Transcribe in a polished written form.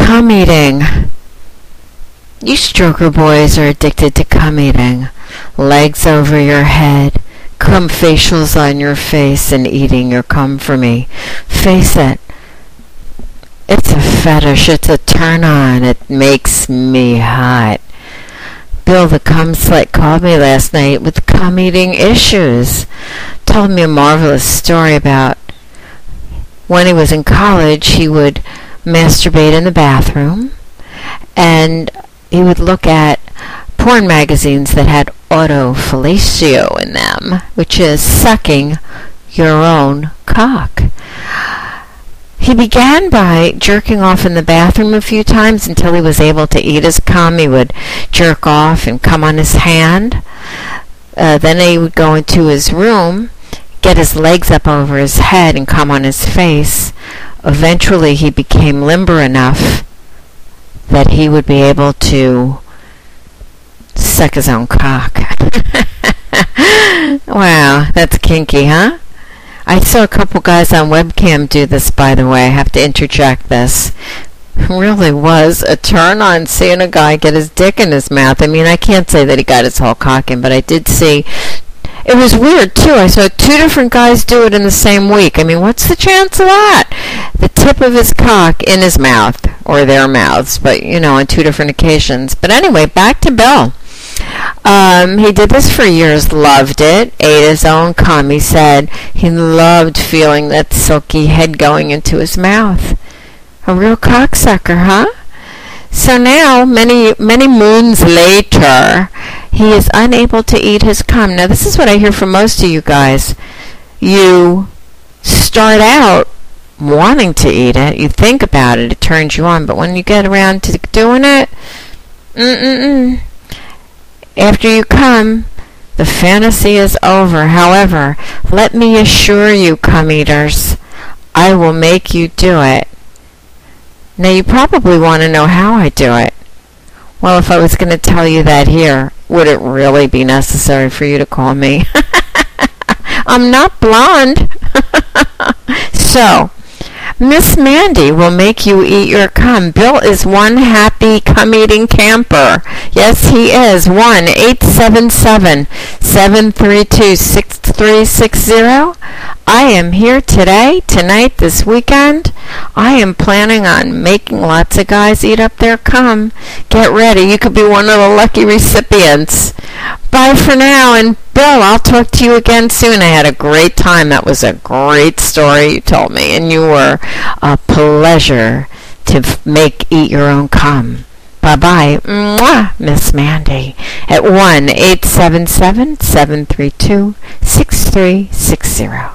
Cum eating. You stroker boys are addicted to cum eating. Legs over your head, cum facials on your face, and eating your cum for me. Face it. It's a fetish. It's a turn on. It makes me hot. Bill the cum slut called me last night with cum eating issues. Told me a marvelous story about when he was in college, he would masturbate in the bathroom, and he would look at porn magazines that had autofellatio in them, which is sucking your own cock. He began by jerking off in the bathroom a few times until he was able to eat his cum. He would jerk off and cum on his hand. Then he would go into his room, get his legs up over his head, and cum on his face. Eventually he became limber enough that he would be able to suck his own cock. Wow, that's kinky, huh? I saw a couple guys on webcam do this, by the way. I have to interject this. It really was a turn on seeing a guy get his dick in his mouth. I mean, I can't say that he got his whole cock in, but I did see. It was weird, too. I saw two different guys do it in the same week. I mean, what's the chance of that? The tip of his cock in his mouth, or their mouths, but, on two different occasions. But anyway, back to Bill. He did this for years, loved it, ate his own cum. He said he loved feeling that silky head going into his mouth. A real cocksucker, huh? So now, many moons later, he is unable to eat his cum. Now, this is what I hear from most of you guys. You start out wanting to eat it. You think about it. It turns you on. But when you get around to doing it, after you come, the fantasy is over. However, let me assure you, cum eaters, I will make you do it. Now, you probably want to know how I do it. Well, if I was going to tell you that here, would it really be necessary for you to call me? I'm not blonde. So, Miss Mandy will make you eat your cum. Bill is one happy cum-eating camper. Yes, he is. 1-877-732-6360. I am here today, tonight, this weekend. I am planning on making lots of guys eat up their cum. Get ready. You could be one of the lucky recipients. Bye for now. And Bill, I'll talk to you again soon. I had a great time. That was a great story you told me. And you were a pleasure to eat your own cum. Bye-bye. Mwah, Miss Mandy. At 1-877-732-6360.